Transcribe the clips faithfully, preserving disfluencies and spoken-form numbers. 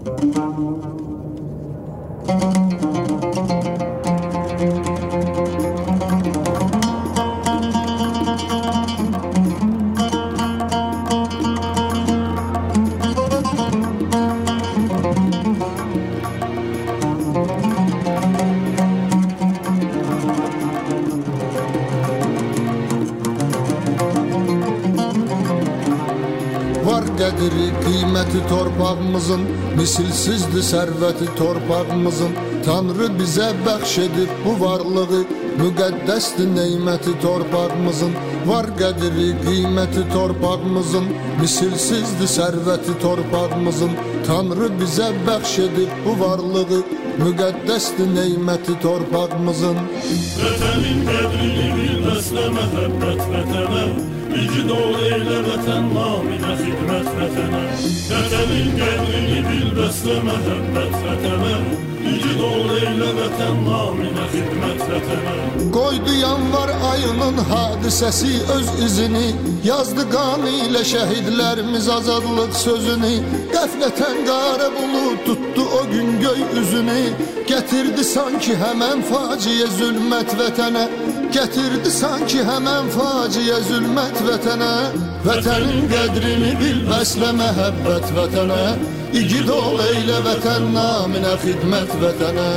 Var qədri, qiyməti torpağımızın, misilsizdir sərvəti torpağımızın. Tanrı bizə bəxş edib bu varlığı, müqəddəsdir neyməti torpağımızın. Var qədri, qiyməti torpağımızın, misilsizdir sərvəti torpağımızın. Tanrı bizə bəxş edib bu varlığı, müqəddəsdir neyməti torpağımızın. Vətənin qədrini bilməslə məhəbbət vətənə, İgid ol eylə vətən naminə xidmət vətənə. Vətənin qədrini bilməslə məhəbbət vətənə, İgid ol eylə vətən naminə xidmət vətənə. Qoydu yanvar ayının hadisəsi öz izini, yazdı qanı ilə şəhidlərimiz azadlıq sözünü. Qəflətən qara bulud tutdu o gün göy üzünü, gətirdi sanki həmən faciə zülmət vətənə. Gətirdi sanki həmən faciə zülmət vətənə. Vətənin qədrini bil, bəslə məhəbbət vətənə. İgid ol eylə vətən naminə xidmət vətənə.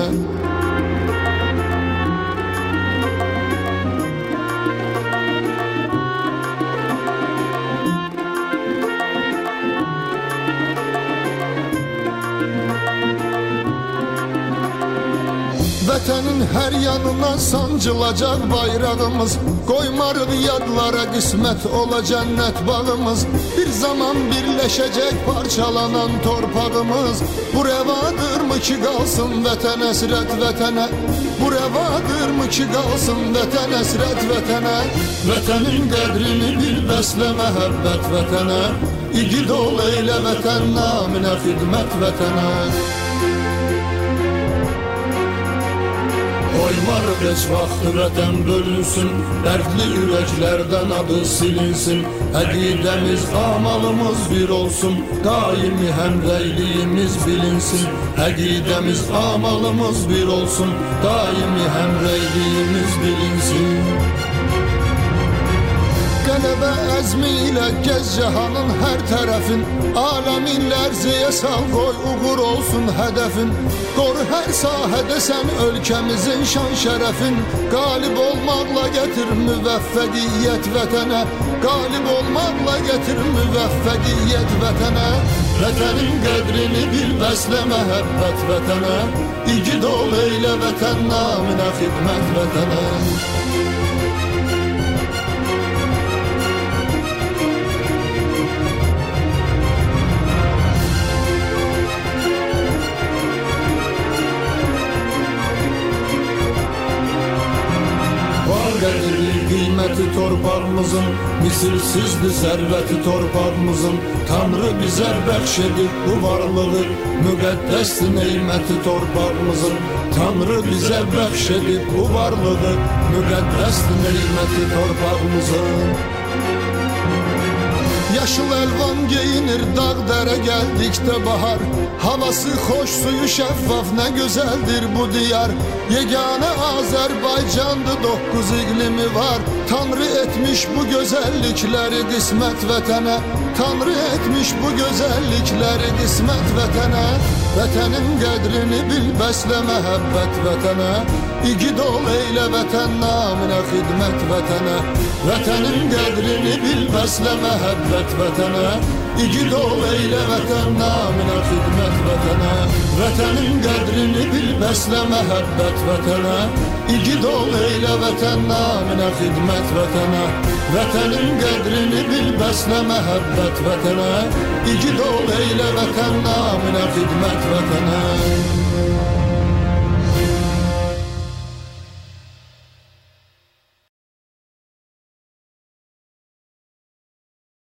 Vətənin hər yanına sancılacaq bayrağımız, qoymarıq yadlara qismət ola cənnət bağımız. Bir zaman birləşəcək parçalanan torpağımız, bu rəvadırmı ki qalsın vətən əsrət vətənə. Bu rəvadırmı ki qalsın vətən əsrət vətənə. Vətənin qədrini bil, bəslə məhəbbət vətənə. İgid ol eylə vətən naminə xidmət vətənə. Qoymarıq heç vaxtı vətən bölünsün, dərdli ürəklərdən adı silinsin. Əqidəmiz, amalımız bir olsun, daimi həmrəyliyimiz bilinsin. Əqidəmiz, amalımız bir olsun, daimi həmrəyliyimiz bilinsin. Qələbə əzmi ilə gəz cəhanın hər tərəfin, aləmin lərziyə sal qoy, uğur olsun hədəfin. Qoru hər sahədə sən ölkəmizin şan şərəfin, qalib olmaqla gətir müvəffəqiyyət vətənə. Qalib olmaqla gətir müvəffəqiyyət vətənə. Vətənin qədrini bil, bəslə məhəbbət vətənə. İgid ol eylə vətən naminə xidmət vətənə. Qədri, qiyməti torpağımızın, misilsizdir sərvəti torpağımızın. Tanrı bizə bəxş edib bu varlığı, müqəddəsdir neyməti torpağımızın. Tanrı bizə bəxş edib bu varlığı, müqəddəsdir neyməti torpağımızın. Yaşıl əlvan geyinir dağ dərə gəldikdə bahar, havası xoş, suyu şəffaf, nə gözəldir bu diyar. Yeganə Azərbaycandı, doqquz iqlimi var. Tanrı etmiş bu gözəllikləri qismət vətənə. Tanrı etmiş bu gözəllikləri qismət vətənə. Vətənin qədrini bil, bəslə məhəbbət vətənə. İgid ol eylə vətən naminə xidmət vətənə. Vətənin qədrini bil, bəslə məhəbbət vətənə. İgid ol eylə vətən naminə xidmət vətənə. Vətənin qədrini bil, bəslə məhəbbət vətənə. İgid ol eylə vətən naminə xidmət vətənə. Vətənin qədrini bil, bəslə məhəbbət vətənə. İgid ol eylə vətən naminə xidmət vətənə.